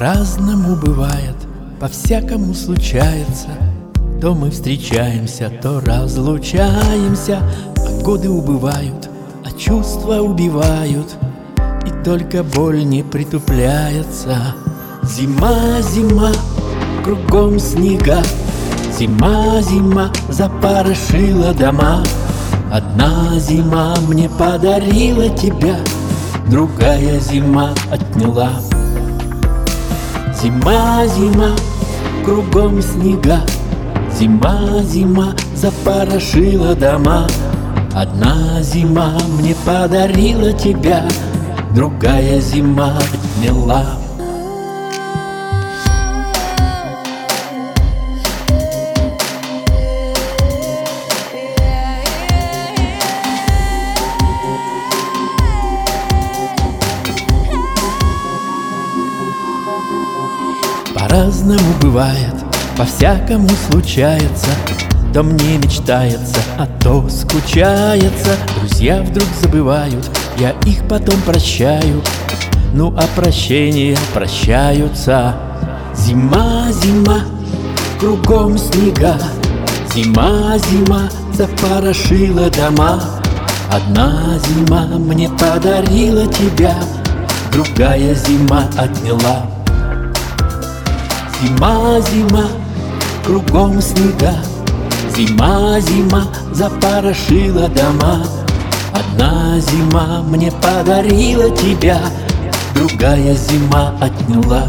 По-разному бывает, по-всякому случается. То мы встречаемся, то разлучаемся, а годы убывают, а чувства убивают, и только боль не притупляется. Зима, зима, кругом снега, зима, зима, запорошила дома. Одна зима мне подарила тебя, другая зима отняла. Зима, зима, кругом снега, зима, зима, запорошила дома. Одна зима мне подарила тебя, другая зима отняла. По-разному бывает, по-всякому случается. То мне мечтается, а то скучается. Друзья вдруг забывают, я их потом прощаю. Ну а прощения прощаются. Зима, зима, кругом снега, зима, зима, запорошила дома. Одна зима мне подарила тебя, другая зима отняла. Зима, зима, кругом снега, зима, зима, запорошила дома. Одна зима мне подарила тебя, другая зима отняла.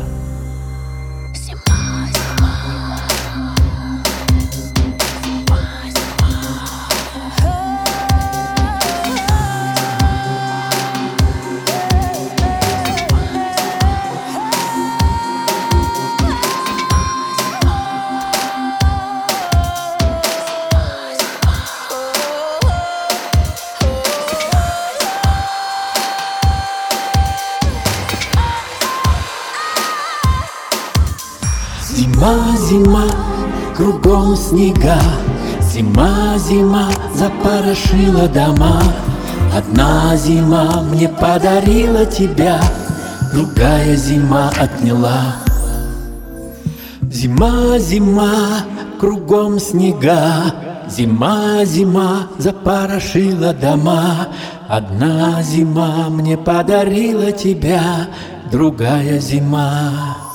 Зима, зима, кругом снега, зима, зима, запорошила дома. Одна зима мне подарила тебя, другая зима отняла. Зима, зима, кругом снега, зима, зима, запорошила дома. Одна зима мне подарила тебя, другая зима